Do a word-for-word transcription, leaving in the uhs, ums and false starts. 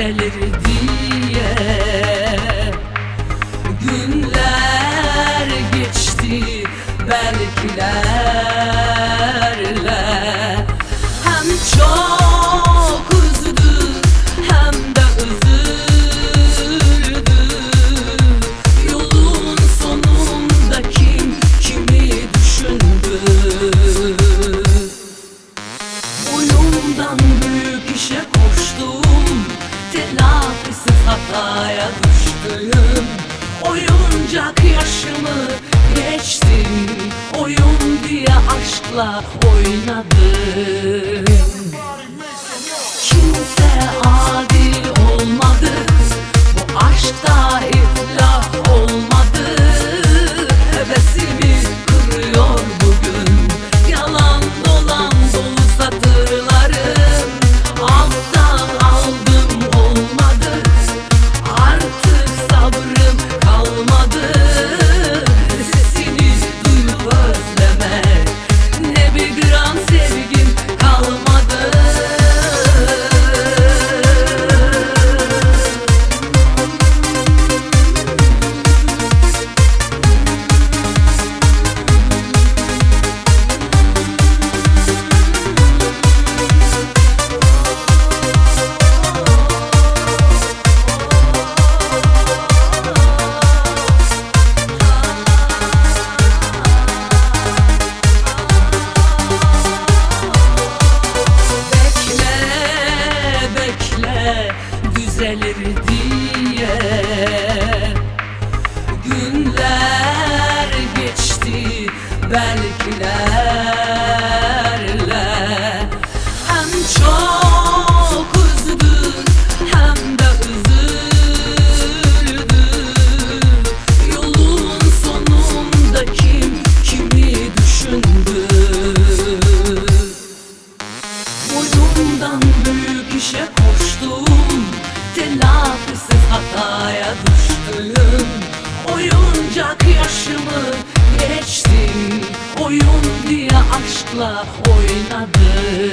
düzelir diye. Günler geçti belkilerle, hem çok üzdü hem de üzüldü. Yolun sonunda kim kimi düşündü? Boyumdan büyük işe koştum, telafisiz hataya düştüm. Oyuncak yaşımı geçtim, oyun diye aşkla oynadım. Kimse adil olmadı, bu aşkta iflah olmadı. Hevesimi kırıyor bugün yalan dolan dolu satırlarım. Alttan aldım olmadı, artık sabrım kalmadı. Sesini duyup özlemek, ne bir gram sevgim kalmadı. Düzelir diye. Günler geçti belkilerle, hem çok üzdü hem de üzüldü. Yolun sonunda kim kimi düşündü? Boyumdan büyük işe koştum, telafisiz hataya düştüm. Oyuncak yaşımı geçtim, oyun diye aşkla oynadım.